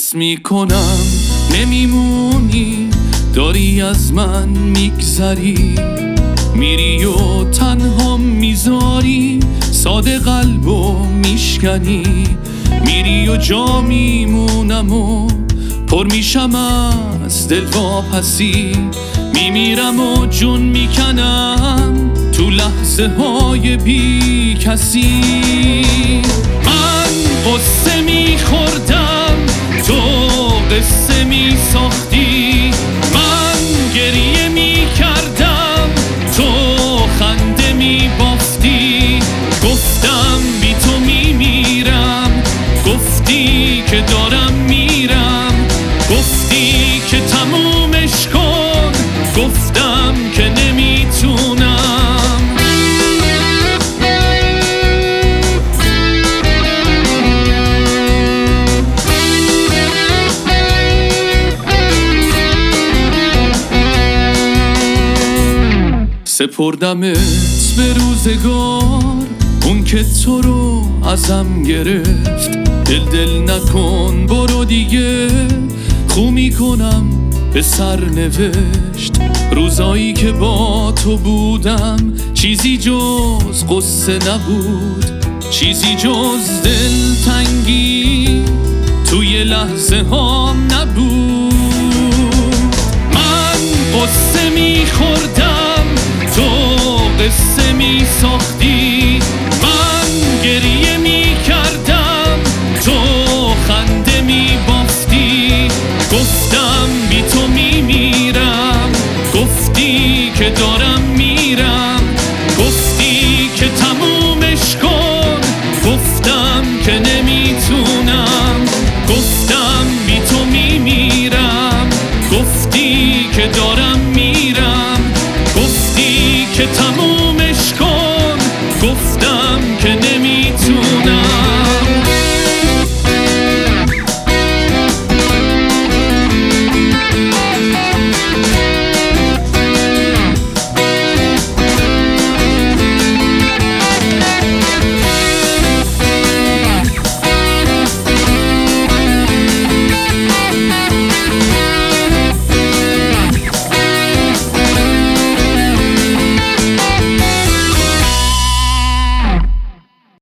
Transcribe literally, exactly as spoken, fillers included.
حس میکنم نمیمونی، داری از من میگذری، میری و تنها میذاری، ساده قلبو میشکنی، میری و جا میمونم و پر میشم از دل واپسی، میمیرم و جون میکنم تو لحظه های بی کسی. من قصه میخوردم، تو قصه میساختی، من گریه میکردم، تو خنده میبافتی، گفتم بی تو میمیرم، گفتی که دارم میرم، گفتی که تمومش کن، گفتم که نمیتونم. سپردمت به روزگار، اون که تو رو ازم گرفت، دل دل نکن برو دیگه، خو میکنم به سرنوشت. روزایی که با تو بودم چیزی جز قصه نبود، چیزی جز دلتنگی توی لحظه هام نبود. من قصه میخوردم، تو قصه میساختی،